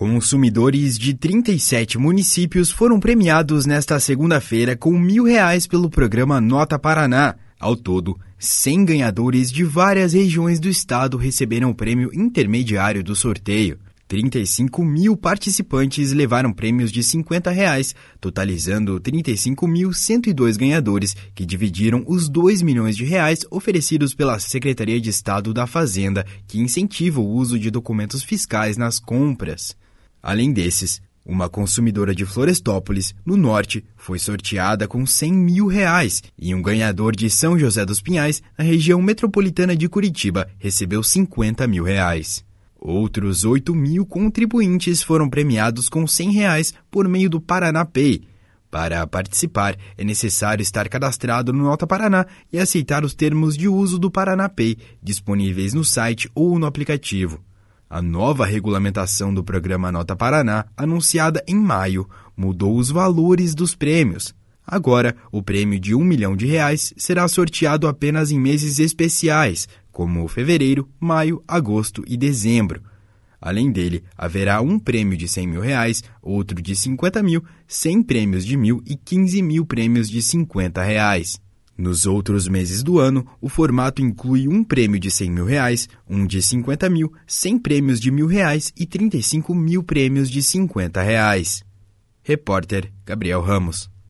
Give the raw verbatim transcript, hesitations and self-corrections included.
Consumidores de trinta e sete municípios foram premiados nesta segunda-feira com mil reais pelo programa Nota Paraná. Ao todo, cem ganhadores de várias regiões do estado receberam o prêmio intermediário do sorteio. trinta e cinco mil participantes levaram prêmios de cinquenta reais, totalizando trinta e cinco mil cento e dois ganhadores, que dividiram os dois milhões de reais oferecidos pela Secretaria de Estado da Fazenda, que incentiva o uso de documentos fiscais nas compras. Além desses, uma consumidora de Florestópolis, no norte, foi sorteada com cem mil reais e um ganhador de São José dos Pinhais, na região metropolitana de Curitiba, recebeu cinquenta mil reais. Outros oito mil contribuintes foram premiados com cem reais por meio do Paraná Pay. Para participar, é necessário estar cadastrado no Nota Paraná e aceitar os termos de uso do Paraná Pay, disponíveis no site ou no aplicativo. A nova regulamentação do programa Nota Paraná, anunciada em maio, mudou os valores dos prêmios. Agora, o prêmio de um milhão de reais será sorteado apenas em meses especiais, como fevereiro, maio, agosto e dezembro. Além dele, haverá um prêmio de cem mil reais, outro de cinquenta mil, cem prêmios de mil e quinze mil prêmios de cinquenta reais. Nos outros meses do ano, o formato inclui um prêmio de cem mil reais, um de cinquenta mil, cem prêmios de mil reais e trinta e cinco mil prêmios de cinquenta reais. Repórter Gabriel Ramos.